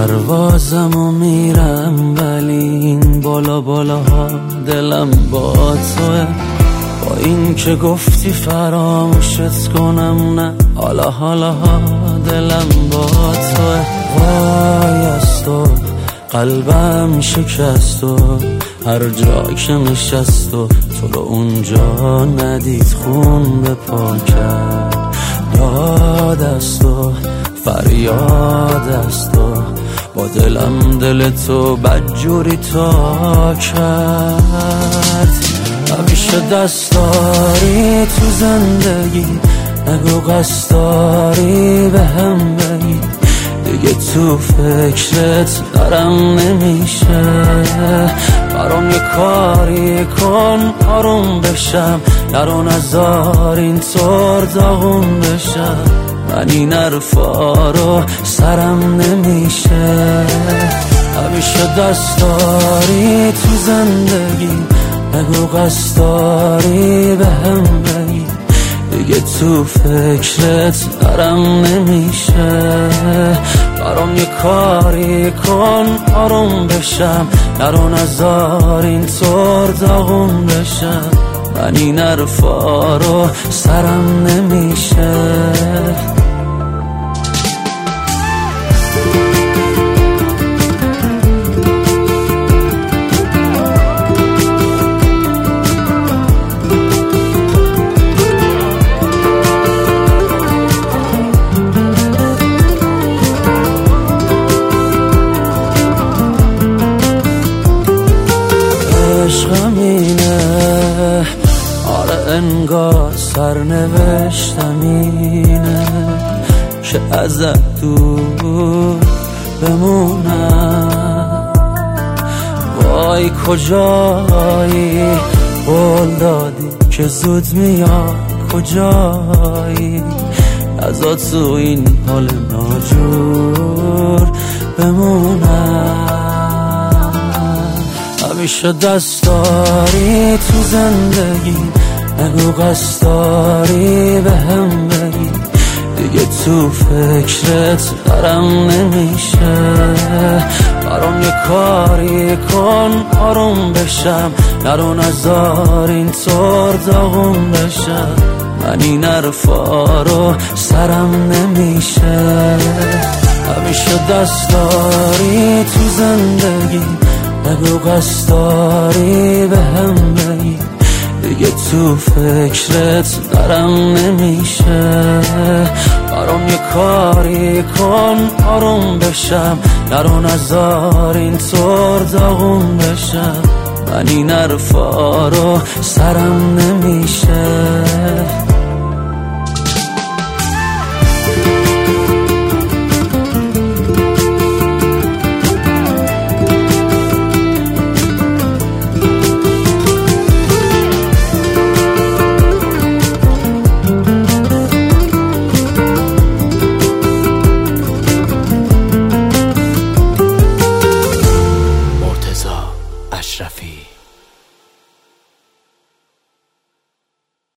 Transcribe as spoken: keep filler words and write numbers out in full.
پروازمو میرم ولی این بالا بالاها دلم با توه. با این که گفتی فراموشت کنم نه، حالا حالا ها دلم با توه. وای از تو قلبم شکست و هر جا که نشست و تو رو اونجا ندید خون به پا کرد. داد از تو فریاد از تو با دلم دل تو بدجوری تا کرد. همیشه دست داری تو زندگی، نگو قصد داری به هم بگی. دیگه تو فکرت دارم نمیشه، برام یه کاری کن آروم بشم. نرو نزار اینطور داغون بشم، من این حرفا رو سرم نمیشه. همیشه دست داری تو زندگی، نگو قصد داری به هم بگی. دیگه تو فکرت دارم نمیشه، برام یه کاری کن آروم بشم. نرو نزار اینطور داغون بشم، من این حرفا رو سرم نمیشه. عشقم اینه، آره انگار سرنوشتم اینه که ازت دور بمونم. وای کجایی قول دادی که زود میاد، کجایی ازا تو این حال ناجور بمونم. همیشه دست داری تو زندگی، نگو قصد داری به هم بگی. دیگه تو فکرت دارم نمیشه، برام یه کاری کن آروم بشم. نرو نزار اینطور داغون بشم، من این حرفا رو سرم نمیشه. همیشه دست داری تو زندگی، نگو قصد داری به هم بگی. دیگه تو فکرت دارم نمیشه، برام یه کاری کن آروم بشم. نرو نزار اینطور داغون بشم، من این حرفا رو سرم نمیشه.